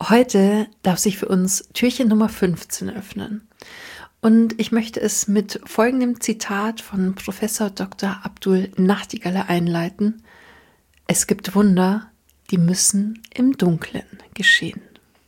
Heute darf sich für uns Türchen Nummer 15 öffnen. Und ich möchte es mit folgendem Zitat von Professor Dr. Abdul Nachtigaller einleiten. Es gibt Wunder, die müssen im Dunklen geschehen.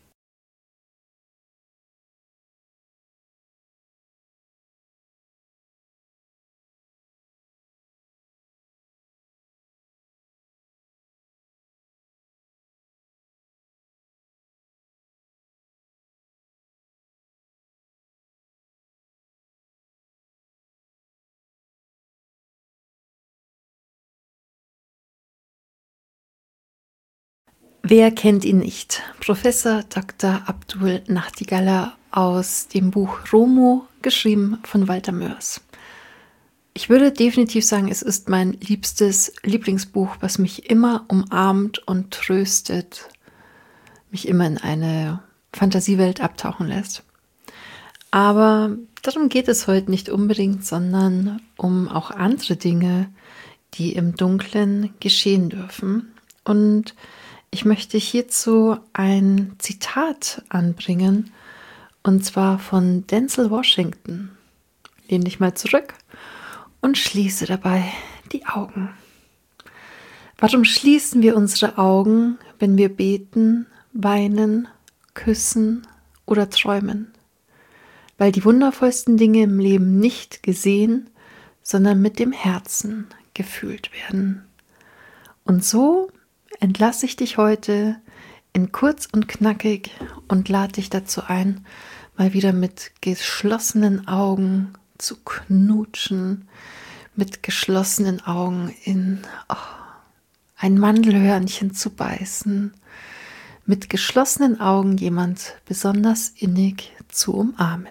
Wer kennt ihn nicht? Professor Dr. Abdul Nachtigaller aus dem Buch Romo, geschrieben von Walter Moers. Ich würde definitiv sagen, es ist mein liebstes Lieblingsbuch, was mich immer umarmt und tröstet, mich immer in eine Fantasiewelt abtauchen lässt. Aber darum geht es heute nicht unbedingt, sondern um auch andere Dinge, die im Dunklen geschehen dürfen. Und ich möchte hierzu ein Zitat anbringen, und zwar von Denzel Washington. Lehn dich mal zurück und schließe dabei die Augen. Warum schließen wir unsere Augen, wenn wir beten, weinen, küssen oder träumen? Weil die wundervollsten Dinge im Leben nicht gesehen, sondern mit dem Herzen gefühlt werden. Und so entlasse ich dich heute in kurz und knackig und lade dich dazu ein, mal wieder mit geschlossenen Augen zu knutschen, mit geschlossenen Augen in ein Mandelhörnchen zu beißen, mit geschlossenen Augen jemand besonders innig zu umarmen.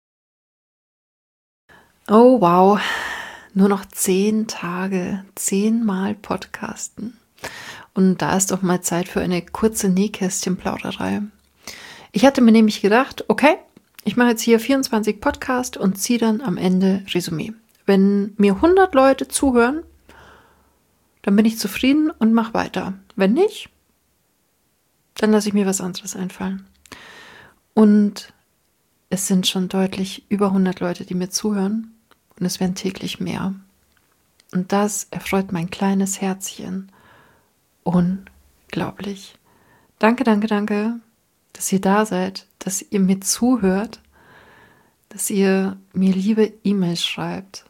Oh wow, nur noch 10 Tage, 10-mal Podcasten. Und da ist doch mal Zeit für eine kurze Nähkästchenplauderei. Ich hatte mir nämlich gedacht, okay, ich mache jetzt hier 24 Podcasts und ziehe dann am Ende Resümee. Wenn mir 100 Leute zuhören, dann bin ich zufrieden und mache weiter. Wenn nicht, dann lasse ich mir was anderes einfallen. Und es sind schon deutlich über 100 Leute, die mir zuhören. Und es werden täglich mehr. Und das erfreut mein kleines Herzchen. Unglaublich. Danke, danke, danke, dass ihr da seid, dass ihr mir zuhört, dass ihr mir liebe E-Mails schreibt.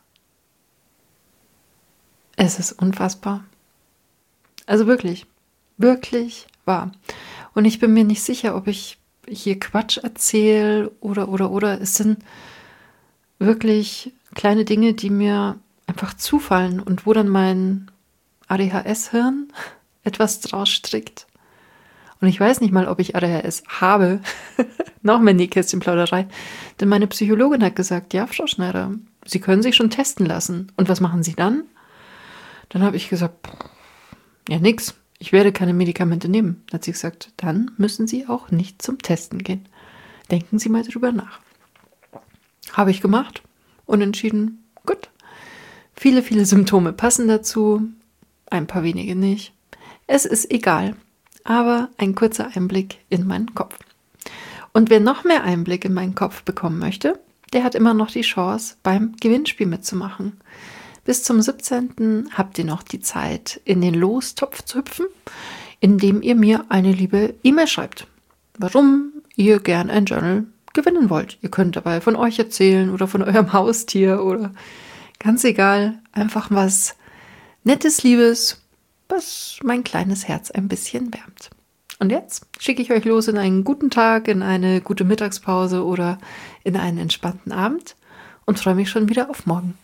Es ist unfassbar. Also wirklich, wirklich wahr. Und ich bin mir nicht sicher, ob ich hier Quatsch erzähle oder. Es sind wirklich kleine Dinge, die mir einfach zufallen und wo dann mein ADHS-Hirn etwas draus strickt. Und ich weiß nicht mal, ob ich ADHS habe. Noch mehr Nähkästchenplauderei. Denn meine Psychologin hat gesagt, ja, Frau Schneider, Sie können sich schon testen lassen. Und was machen Sie dann? Dann habe ich gesagt, ja, nix. Ich werde keine Medikamente nehmen. Dann hat sie gesagt, dann müssen Sie auch nicht zum Testen gehen. Denken Sie mal drüber nach. Habe ich gemacht und entschieden, gut. Viele, viele Symptome passen dazu, ein paar wenige nicht. Es ist egal, aber ein kurzer Einblick in meinen Kopf. Und wer noch mehr Einblick in meinen Kopf bekommen möchte, der hat immer noch die Chance, beim Gewinnspiel mitzumachen. Bis zum 17. habt ihr noch die Zeit, in den Lostopf zu hüpfen, indem ihr mir eine liebe E-Mail schreibt, warum ihr gern ein Journal gewinnen wollt. Ihr könnt dabei von euch erzählen oder von eurem Haustier oder ganz egal, einfach was Nettes, Liebes, was mein kleines Herz ein bisschen wärmt. Und jetzt schicke ich euch los in einen guten Tag, in eine gute Mittagspause oder in einen entspannten Abend und freue mich schon wieder auf morgen.